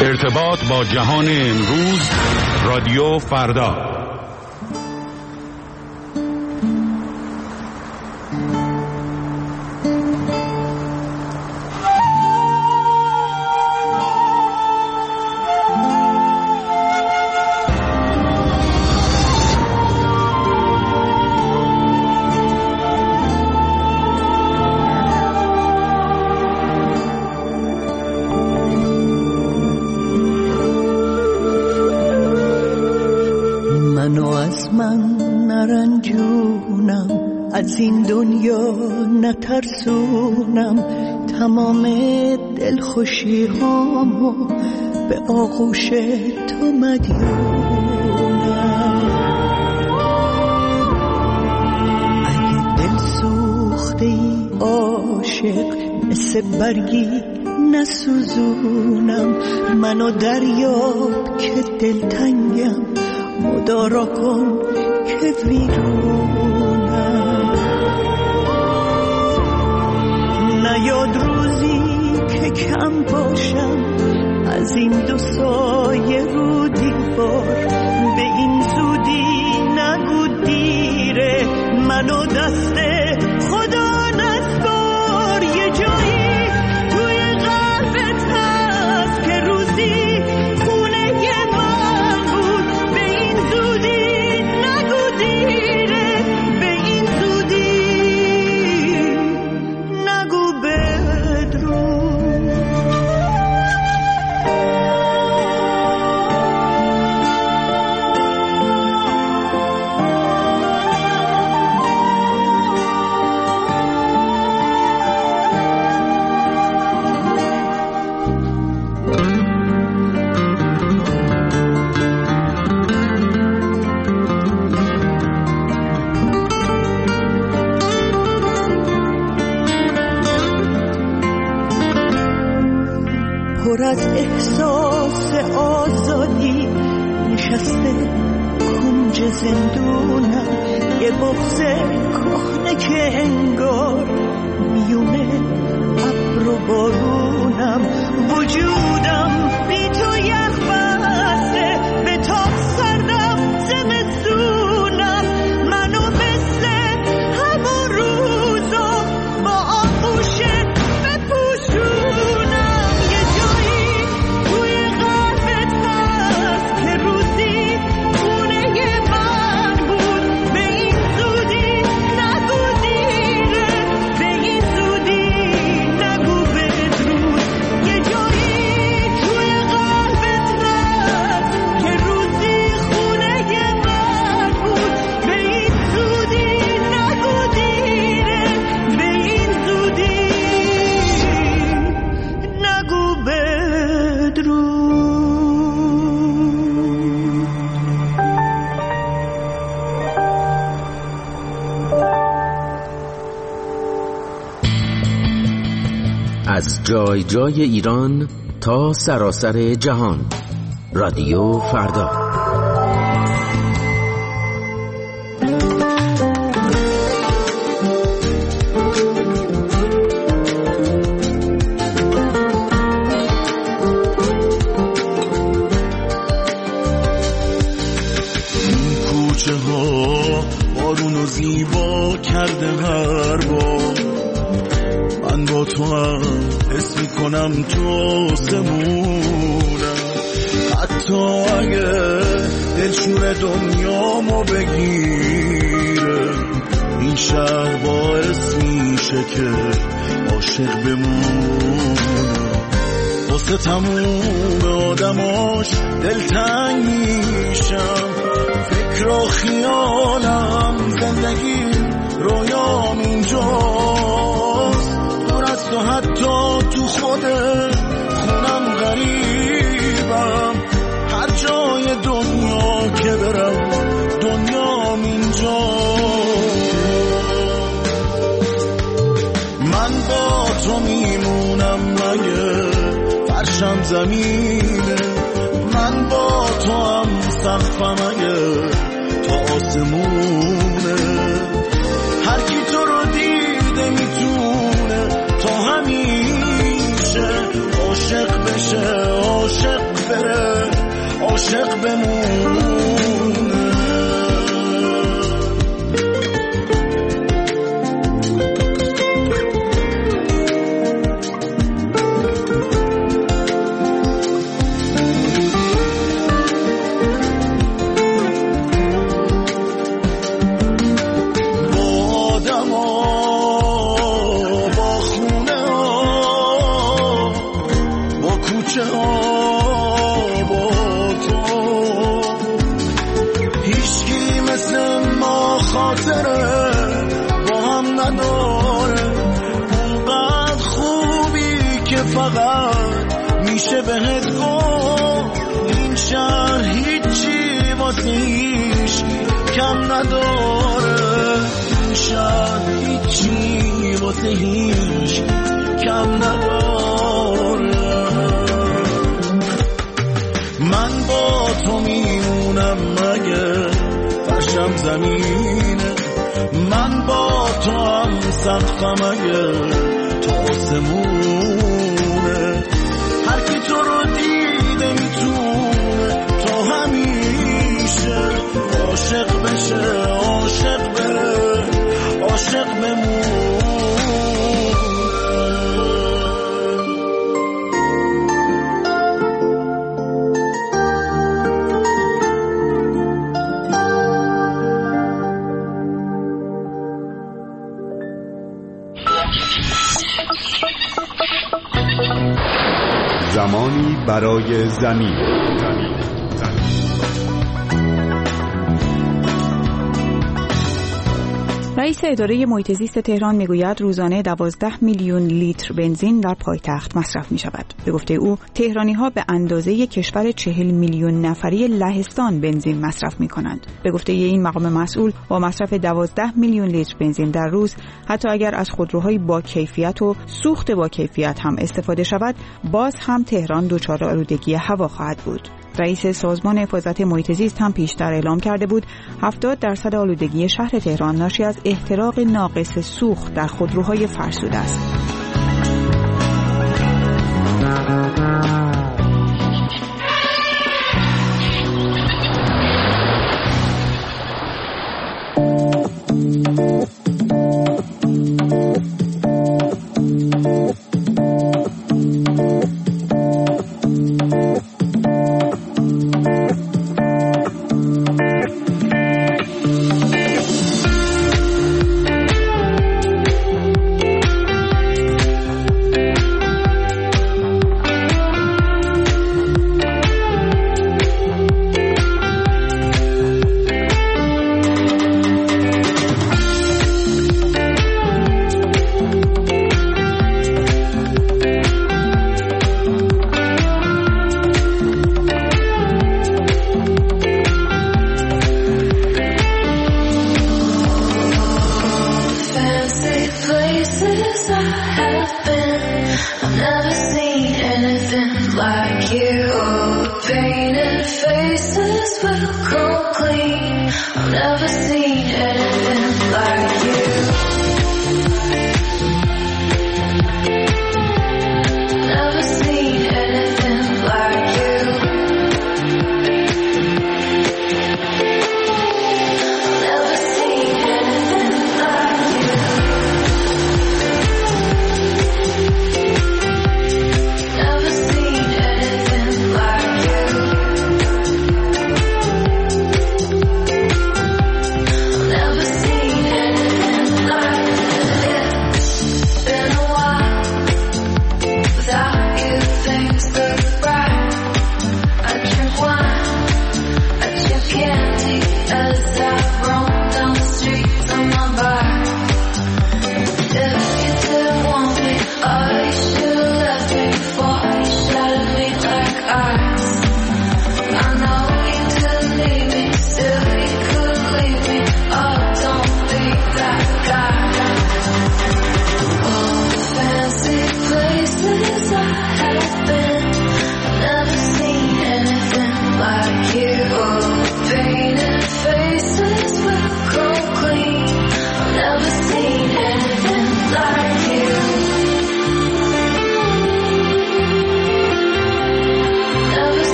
ارتباط با جهان امروز، رادیو فردا. از این دنیا نترسونم، تمام دلخوشی هامو به آغوش تو مدیونم. اگه دل سوخته ای عاشق مثل برگی نسوزونم، منو دریاب که دلتنگم، مدارا کن که ویرونم. نیاد روزی که کم باشم از این دو سایه رو دیوار، به این زودی نگو دیره، منو دست خدا نسپار. یه جایی توی قلبت هست که روزی خونه من بود، به این زودی نگو دیره، به این زودی نگو بدرود. پر از احساس آزادی نشسته کنج زندونم، یه بغض کهنه که انگار میونه ابر و بارونم. وجودم بی تو یخ بسته، به تاب سردم زمستونم، منو مثل همون روزا با آغوشت بپوشونم. از جای جای ایران تا سراسر جهان، رادیو فردا. این کوچه ها بارونو زیبا کرده هر بار، من با تو هم حس میکنم تو آسمونم. حتی اگه دلشور دنیامو بگیره، این شهر باعث میشه که عاشق بمونم. واسه تموم آدماش دلتنگ میشم، فکر و خیالم زندگی رویام اینجاست. دور از تو حتی تو خود خونم غریبم، هر جای دنیا که برم دنیام اینجاست. من با تو میمونم مگه فرشم زمینه، من با تو هم سقفم اگه تا آسمونه. هر کی تو رو دیده میتونه تا همیشه عاشق بشه، عاشق عاشق بمونه. فقط میشه بهت گفت این شهر هیچی واسه هیچ کم نداره، این شهر هیچی واسه هیچ کم نداره. من با تو میمونم مگه فرشم زمینه، من با تو هم سقفم اگه تو آسمونه. هر کی تو رو دیده میتونه تو همیشه عاشق بشه، عاشق بره، عاشق بمونه. زمانی برای زمین. رئیس اداره محیط زیست تهران میگوید روزانه 12 میلیون لیتر بنزین در پایتخت مصرف می شود. به گفته او تهرانی‌ها به اندازه کشور 40 میلیون نفری لهستان بنزین مصرف می کنند. به گفته این مقام مسئول با مصرف 12 میلیون لیتر بنزین در روز حتی اگر از خودروهای با کیفیت و سوخت با کیفیت هم استفاده شود باز هم تهران دچار آلودگی هوا خواهد بود. رئیس سازمان حفاظت محیط زیست هم پیشتر اعلام کرده بود 70% آلودگی شهر تهران ناشی از احتراق ناقص سوخت در خودروهای فرسوده است.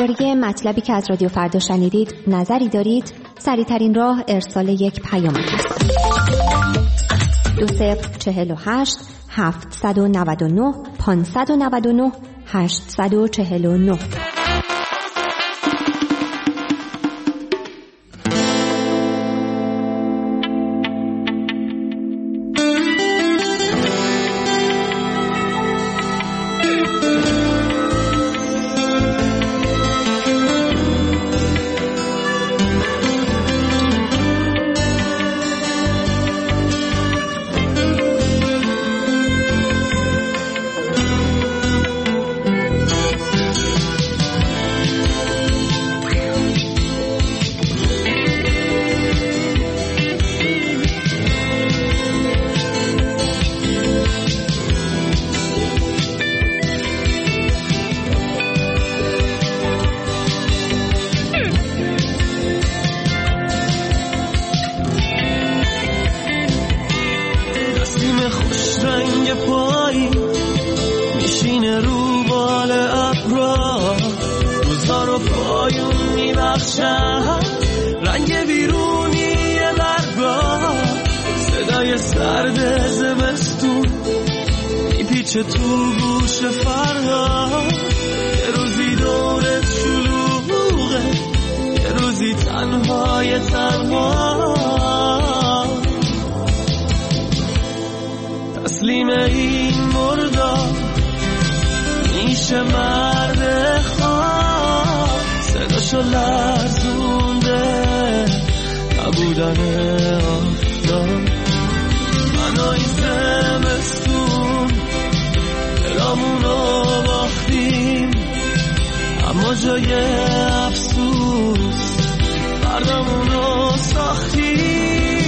درباره مطلبی که از رادیو فردا شنیدید نظری دارید؟ سریع‌ترین راه ارسال یک پیام است. 2048 799 599 849. رنگ بیرونی برگاه، صدای سرد زمستون میپیچه تو گوش فرهاد. یه روزی دورت شلوغه، یه روزی تنهای تنها. تسلیم این مردار میشه مرد خواه، صداشو لرزونده نبودن آفتاب. من و این زمستون دلامونو باختیم، اما جای افسوس فردامونو ساختیم.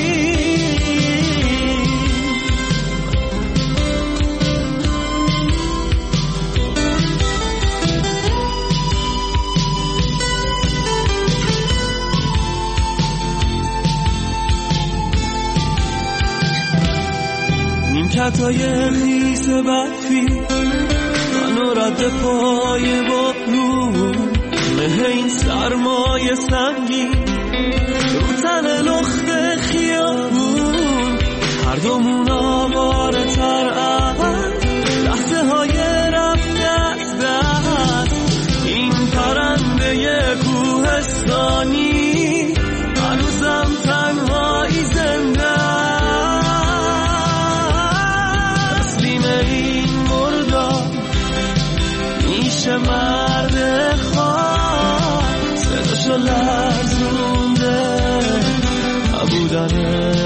نیمکتای خیس برفی منو رد پای بارون، مه این سرمای سنگی رو تن لخت خیابون. هر دومون آواره تر از لحظه های رفته از دست. این پرنده کوهستانی هنوزم تنهایی زنده. میشه مرد خواه، صداشو لرزونده نبودن